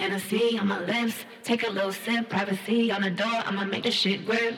Hennessy on my lips, take a little sip, privacy on the door, I'ma make this shit grip.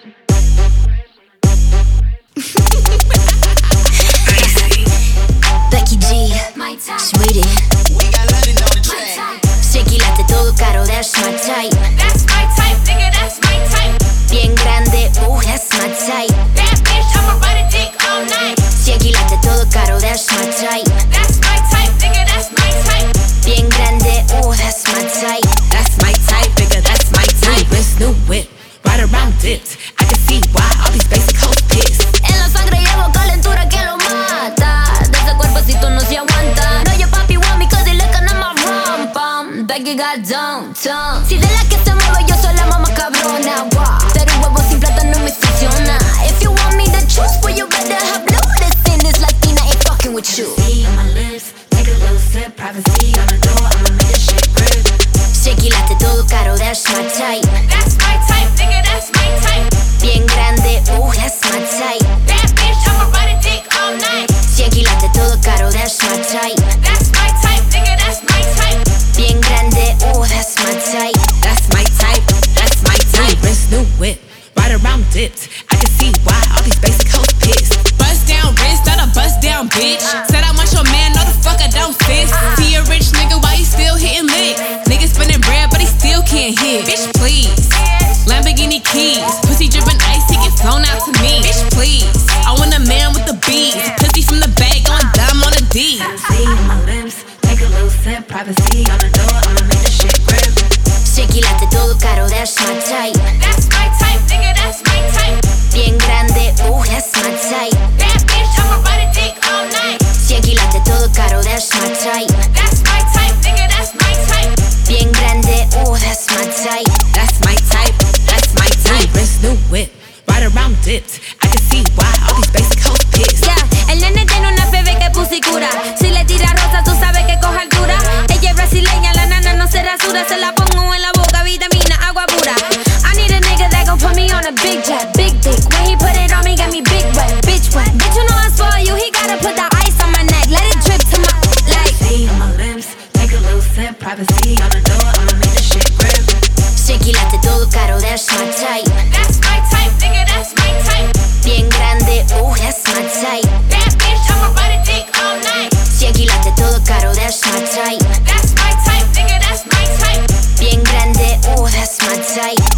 Becky G, Sweetie, we got London on the track. Shaky latte todo caro, that's my type. That's my type, nigga, that's my type. Bien grande, that's my type. Bad bitch, I'ma ride a dick all night. Shaky latte todo caro, that's my type. That's my type, nigga, that's my type. Bien grande, that's my type. That's my type, nigga, that's my type. This new whip, right around dipped. I can see why all these basic hoes pissed. En la sangre llevo calentura que lo mata. De ese cuerpecito no se aguanta. No, your papi want me cause he looking at my rum bum. Becky got downtown. Si de la que se mueve yo soy la mamá cabrona. Wow. Pero un huevo sin plata no me funciona. If you want me to choose, well you better have noticed. This Latina ain't fucking with you. Hennessy on my lips, take a little sip, privacy on the door, I'ma make this shit grip. Shaky latte todo caro, that's my type. That's my type, nigga, that's my type. Bien grande, that's my type. Bad bitch, I'ma ride a dick all night. Shaky latte todo caro, that's my type. That's my type, nigga, that's my type. Bien grande, that's my type. That's my type, that's my type. This new whip, right around dipped. I can see why all these basic hoes pissed. Bust down wrist, not a bust down bitch. Said I want your man, no the fuck I don't sis. See a rich nigga, why you still hitting licks? Nigga spinning bread, but he still can't hit. Bitch, please. Lamborghini keys, pussy dripping ice, he get flown out to me. Bitch, please. I want a man with the beats, pussy from the bag, going dumb on the D. Hennessy on my lips, take a little sip, privacy on the door, I'ma make this shit grip. Shaky latte todo caro, that's my type. That's my type, nigga, that's my type. Bien grande, that's my type. Bad bitch, I'ma ride a dick all night. Shaky latte todo caro, that's my type. That's my type, nigga, that's my type. Bien grande, that's my type. That's my type, that's my type. This new whip, right around dipped. I can see why all these basic hoes pissed. Yeah, el nene tiene una bebé que pussy cura. Si le tira rosa, tú sabes que coge altura. Ella es brasileña, la nana no se rasura. Se la pongo en la boca, vitamina, agua pura. I need a nigga that gon' put me on a big jet, big dick. When he put it on me, got me big wet, bitch wet. Bitch, you know I spoil you, he gotta put the ice on my neck. Let it drip to my, like. Hennessy on my lips, take a little sip, privacy on the door, I'ma make this shit grip. Shaky latte todo caro, that's my type. That's my type, nigga, that's my type. Bien grande, that's my type. Bad bitch, I'ma ride a dick all night. Shaky latte todo caro, that's my type. That's my type, nigga, that's my type. Bien grande, that's my type.